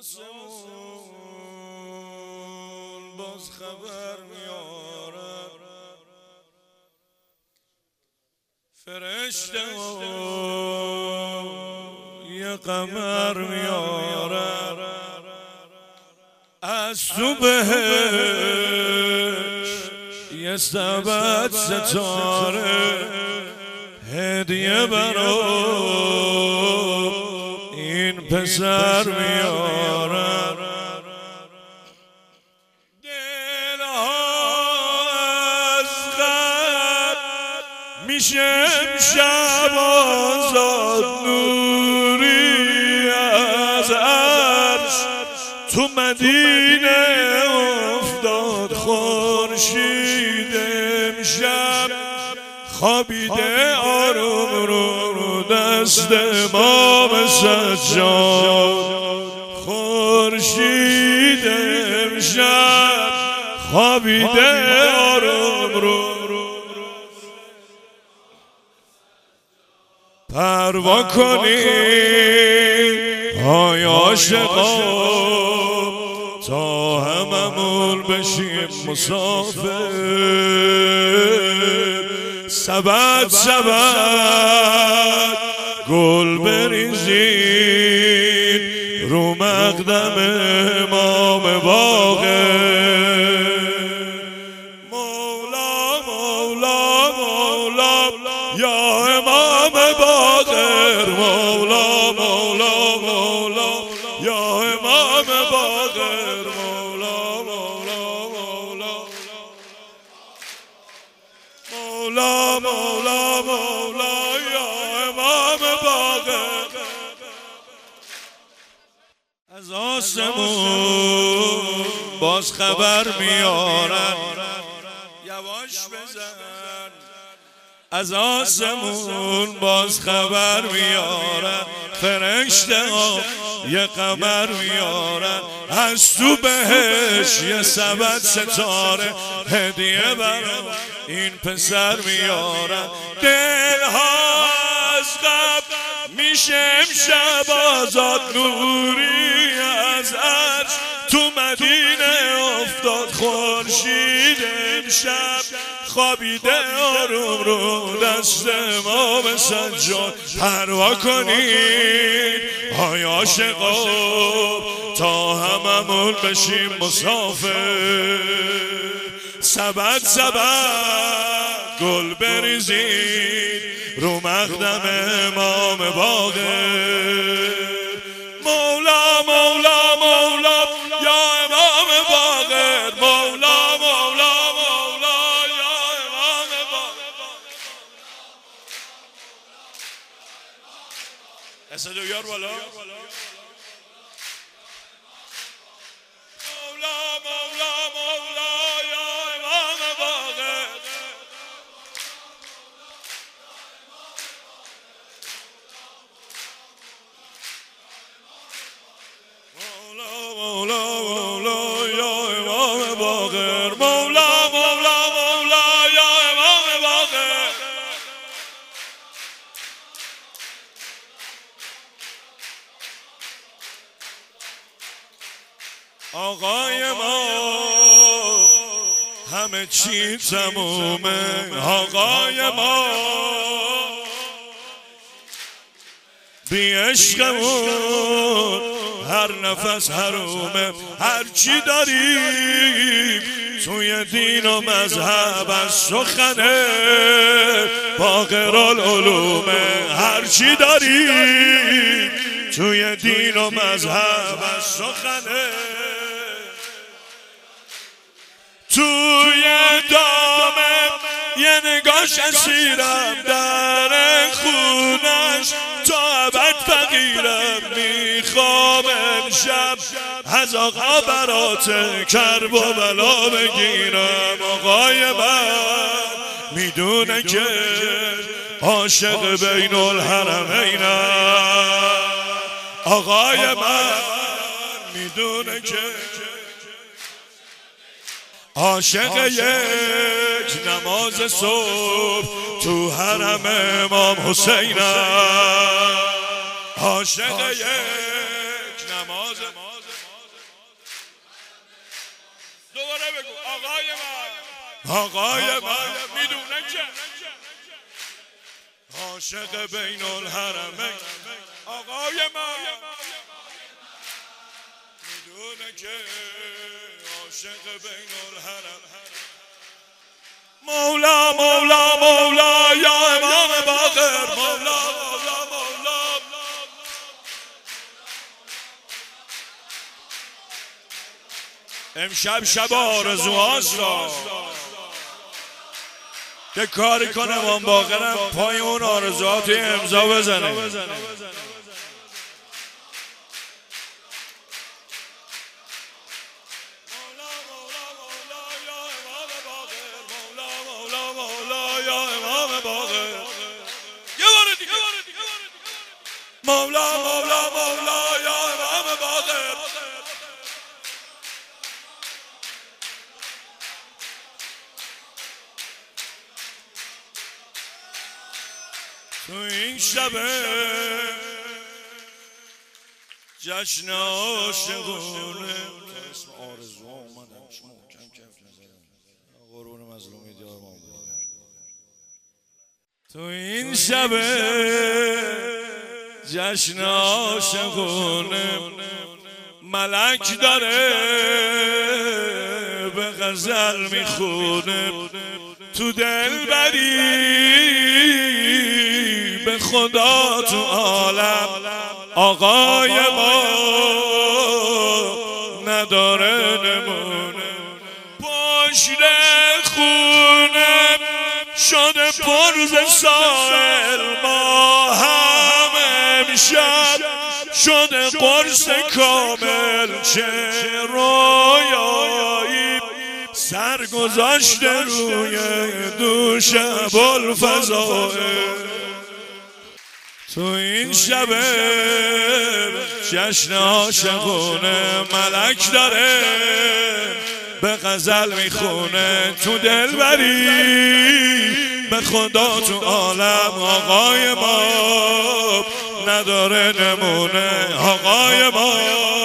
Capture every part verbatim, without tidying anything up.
آسمون باز خبر میارن، فرشته یه قمر میارن، از تو بهش یه سبد ستاره هدیه برا این پسر میارن. دلها از غم میشه امشب آزاد، نوری از عرش تو مدینه افتاد، خورشید امشب خوابیده آروم رو دست امام سجاد، خورشید امشب خوابیده آروم رو پروا کنید های عاشقا تا هممون بشیم مسافر، سبد سبد گل بریزید رو مقدم امام باقر. مولا مولا مولا یا امام باقر، مولا مولا مولا یا امام باقر، مولا مولا مولا مولا مولا مولا یا امام باقر. از آسمون باز خبر میارن، یواش بزن. از آسمون باز خبر میارن، فرشته ها یه قمر میارن، از تو بهش یه سبد ستاره هدیه برا این پسر میارن. دلها از غم میشه امشب آزاد، نوری از عرش تو مدینه افتاد، خورشید امشب خوابیده آروم رو دست امام سجاد. پروا کنید های عاشقا تا هممون بشیم مسافر، سبد سبد گل بریزید رو مقدم امام باقر. مولا مولا مولا یا امام باقر، مولا مولا مولا یا امام باقر. اسد و یار بالا. مولا مولا مولا یا امام باقر. مولا مولا مولا یا امام باقر، مولا مولا مولا یا امام باقر. آقای ما همه چی تمومه، آقای ما بی عشقمون هر نفس حرومه. هر چی داریم توی دین و مذهب از سخنه باقرالعلومه. هر چی داریم توی دین و مذهب از سخنه، توی دامم یه نگاش اسیرم، در خونش تا ابد فقیرم. میخوام امشب از آقا برات کرب و بلا بگیرم. آقای من میدونه که عاشق بین الحرمینم، آقای من میدونه که عاشق یک نماز صبح تو حرم امام حسینم، عاشق یک نماز دوباره بگو آقای من آقای من میدونه که عاشق بین الحرمین آقای من میدونه که عاشق بین الحرم مولا مولا مولا یا امام باقر مولا مولا مولا امشب شب آرزوهاست که کاری کنه امام باقرم پای اون آرزوهات امضا بزنه. مولا مولا مولا یا امام باقر تو این شب جشن عاشقونه اسم آرزو اومدم شما کم کف نزدم قربون مظلومی دیار امام باقر تو این شب جشن عاشقونه ملک داره به غزل میخونه تو دل بری به خدا تو عالم آقای ما نداره نمونه پشت خونه شده پرز سائل ما هم امشب شده قرص کامل چه رویایی سر گذاشته روی دوش ابوالفضائل تو این شب جشن عاشقونه ملک داره به غزل میخونه تو دل بری به خدا تو عالم آقای ما نداره نمونه آقای ما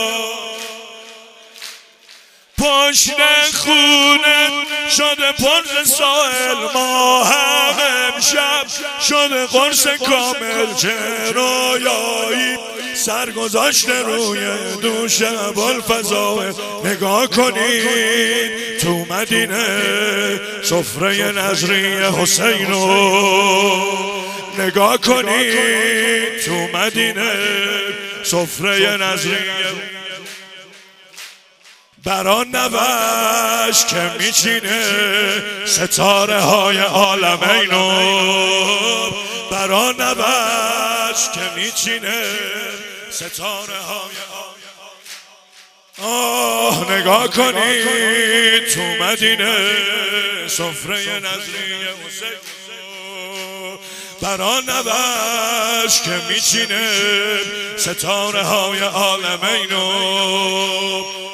پشت خونه شده پرز سائل ما هم امشب شده قرص کامل چه رویایی سر گذاشته روی دوش ابوالفضائل نگاه کنید تو مدینه سفره نظری حسینو نگاه کنید تو مدینه سفره نظری بران نوش که میچینه ستاره های عالمینو بران نوش که میچینه ستاره های آه نگاه کنید تو مدینه سفره نظری حسین بران نوش که میچینه ستاره های عالمینو